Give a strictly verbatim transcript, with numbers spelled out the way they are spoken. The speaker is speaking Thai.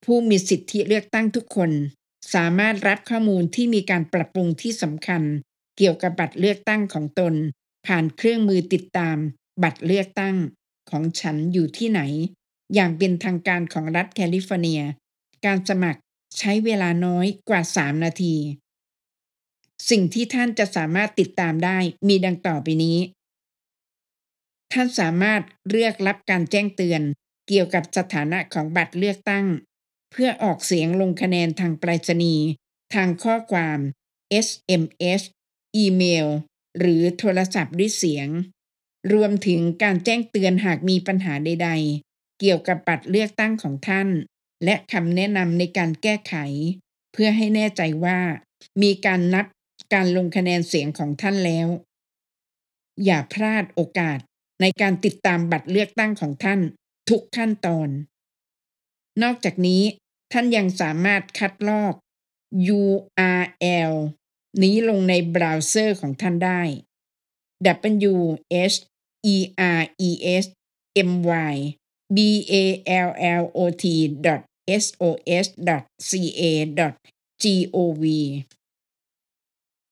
ผู้มีสิทธิเลือกตั้งทุกคนสามารถรับข้อมูลที่มีการปรับปรุงที่สำคัญเกี่ยวกับบัตรเลือกตั้งของตนผ่านเครื่องมือติดตามบัตรเลือกตั้งของฉันอยู่ที่ไหนอย่างเป็นทางการของรัฐแคลิฟอร์เนียการสมัครใช้เวลาน้อยกว่าสามนาทีสิ่งที่ท่านจะสามารถติดตามได้มีดังต่อไปนี้ท่านสามารถเลือกรับการแจ้งเตือนเกี่ยวกับสถานะของบัตรเลือกตั้งเพื่อออกเสียงลงคะแนนทางไปรษณีย์ทางข้อความ เอส เอ็ม เอส อีเมลหรือโทรศัพท์ด้วยเสียงรวมถึงการแจ้งเตือนหากมีปัญหาใดๆเกี่ยวกับบัตรเลือกตั้งของท่านและคำแนะนำในการแก้ไขเพื่อให้แน่ใจว่ามีการนับการลงคะแนนเสียงของท่านแล้วอย่าพลาดโอกาสในการติดตามบัตรเลือกตั้งของท่านทุกขั้นตอนนอกจากนี้ท่านยังสามารถคัดลอก ยู อาร์ แอล นี้ลงในเบราว์เซอร์ของท่านได้ ดับเบิลยู เอช อี อาร์ อี เอส เอ็ม วาย บี เอ แอล แอล โอ ที ดอท เอส โอ เอส ดอท ซี เอ ดอท จี โอ วี